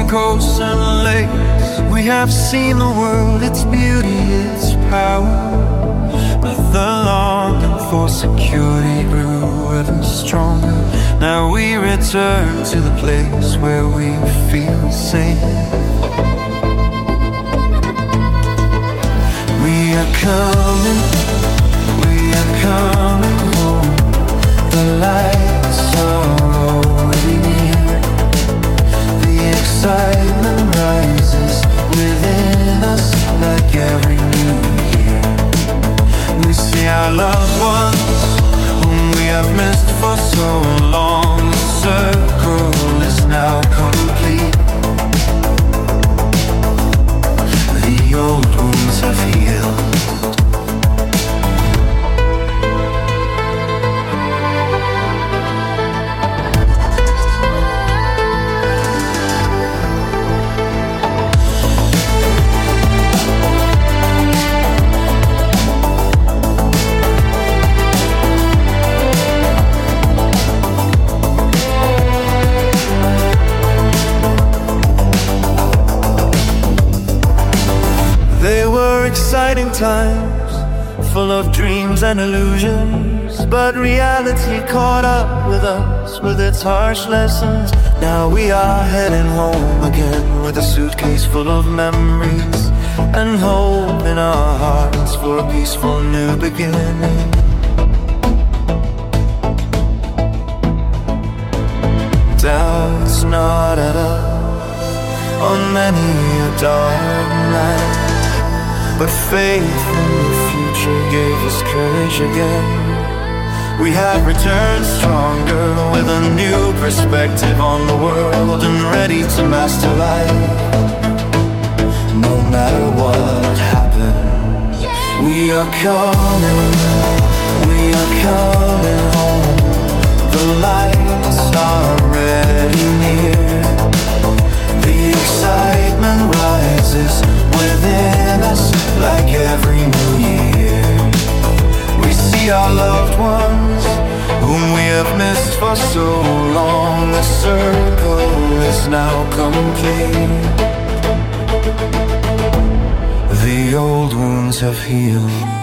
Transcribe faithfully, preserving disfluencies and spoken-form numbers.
coasts and lakes. We have seen the world, its beauty, its power. But the longing for security grew ever stronger. Now we return to the place where we feel safe. We are coming, we are coming home. The lights are already near. The excitement rises within us like every new year. We see our loved ones whom we have missed for so long. The circle is now complete. The old wounds have healed. Exciting times, full of dreams and illusions. But reality caught up with us, with its harsh lessons. Now we are heading home again, with a suitcase full of memories and hope in our hearts for a peaceful new beginning. Doubts not at all on many a dark night, but faith in the future gave us courage again. We have returned stronger with a new perspective on the world and ready to master life. No matter what happens, we are coming, we are coming home. The lights are already near. The excitement rises within us like every new year. We see our loved ones whom we have missed for so long. The circle is now complete. The old wounds have healed.